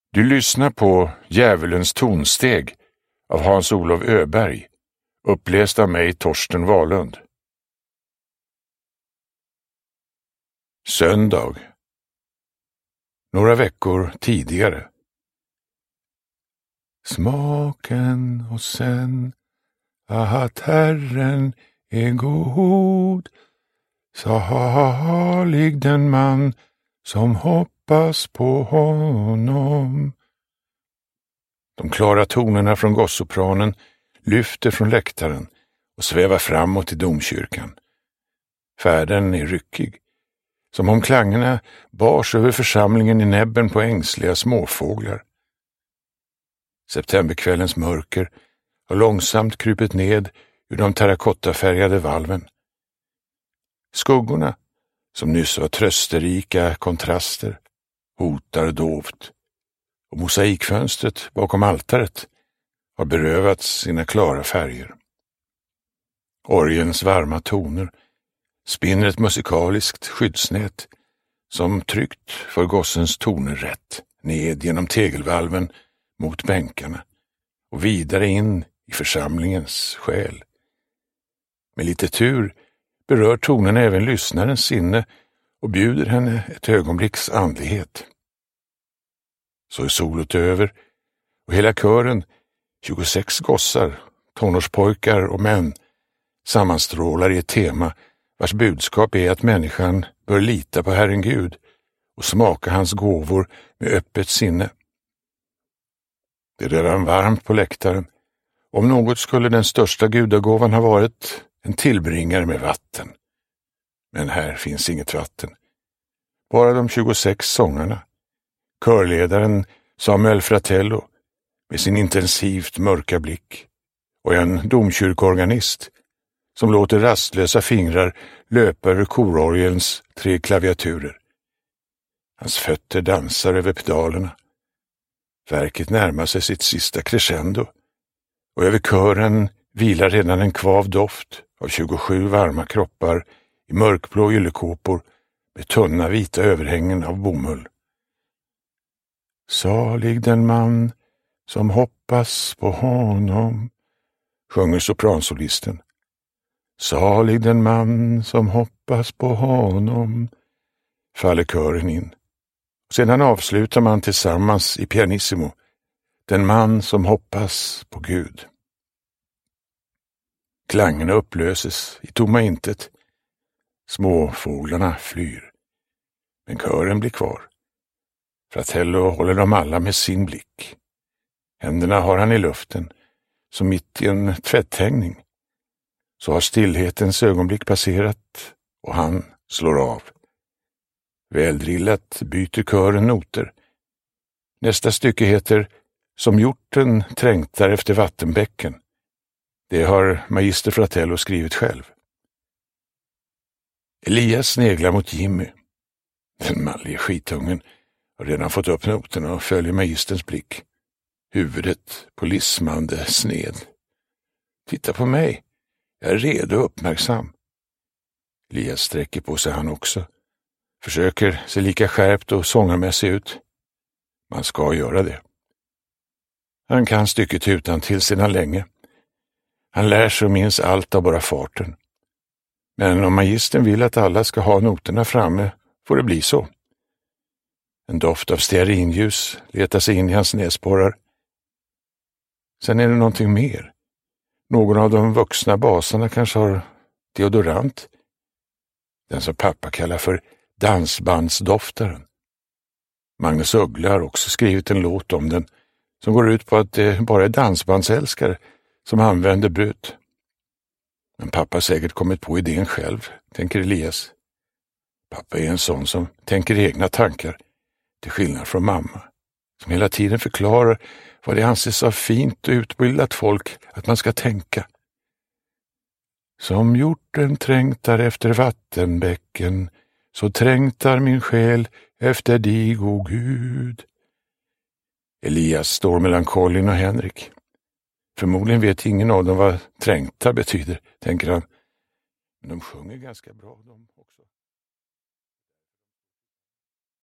Du lyssnar på Djävulens tonsteg av Hans-Olof Öberg, uppläst av mig, Torsten Wahlund. Söndag. Några veckor tidigare. Smaken och sen att Herren är god, salig den man som hoppas på honom. De klara tonerna från gossopranen lyfter från läktaren och svävar framåt i domkyrkan. Färden är ryckig, som om klangerna bars över församlingen i näbben på ängsliga småfåglar. Septemberkvällens mörker har långsamt krypit ned ur de terrakottafärgade valven. Skuggorna, som nyss var trösterika kontraster, hotar dovt, och mosaikfönstret bakom altaret har berövats sina klara färger. Orgelns varma toner spinner ett musikaliskt skyddsnät som tryckt för gossens toner rätt ned genom tegelvalven mot bänkarna och vidare in i församlingens själ. Med lite tur berör tonerna även lyssnarens sinne och bjuder henne ett ögonblicks andlighet. Så är solot över och hela kören, 26 gossar, tonårspojkar och män, sammanstrålar i ett tema vars budskap är att människan bör lita på Herren Gud och smaka hans gåvor med öppet sinne. Det är redan varmt på läktaren. Om något skulle den största gudagåvan ha varit en tillbringare med vatten. Men här finns inget vatten. Bara de 26 sångarna. Körledaren Samuel Fratello med sin intensivt mörka blick och en domkyrkorganist som låter rastlösa fingrar löpa över kororgelns 3 klaviaturer. Hans fötter dansar över pedalerna. Verket närmar sig sitt sista crescendo och över kören vilar redan en kvav doft av 27 varma kroppar i mörkblå yllekåpor med tunna vita överhängen av bomull. Salig den man som hoppas på honom, sjunger sopransolisten. Salig den man som hoppas på honom, faller kören in. Sedan avslutar man tillsammans i pianissimo, den man som hoppas på Gud. Klangerna upplöses i tomma intet. Småfåglarna flyr. Men kören blir kvar. Fratello håller dem alla med sin blick. Händerna har han i luften, som mitt i en tvätthängning. Så har stillhetens ögonblick passerat och han slår av. Väldrillat byter kören noter. Nästa stycke heter Som hjorten trängtar efter vattenbäcken. Det har magister Fratello skrivit själv. Elias sneglar mot Jimmy. Den mallige skitungen har redan fått upp noterna och följer magisterns blick. Huvudet på lismande sned. Titta på mig. Jag är redo och uppmärksam. Elias sträcker på sig han också. Försöker se lika skärpt och sångarmässig ut. Man ska göra det. Han kan stycket utan till sedan länge. Han lär sig och minns allt av bara farten. Men om magistern vill att alla ska ha noterna framme får det bli så. En doft av stearinljus letar sig in i hans näsborrar. Sen är det någonting mer. Någon av de vuxna basarna kanske har deodorant. Den som pappa kallar för dansbandsdoftaren. Magnus Uggla har också skrivit en låt om den som går ut på att det bara är dansbandsälskare som använder brut. Men pappa har säkert kommit på idén själv, tänker Elias. Pappa är en sån som tänker egna tankar, till skillnad från mamma, som hela tiden förklarar vad det anses av fint och utbildat folk att man ska tänka. Som hjorten trängtar efter vattenbäcken, så trängtar min själ efter dig, o Gud. Elias står mellan Colin och Henrik. Förmodligen vet ingen av dem vad trängtar betyder, tänker han. Men de sjunger ganska bra de också.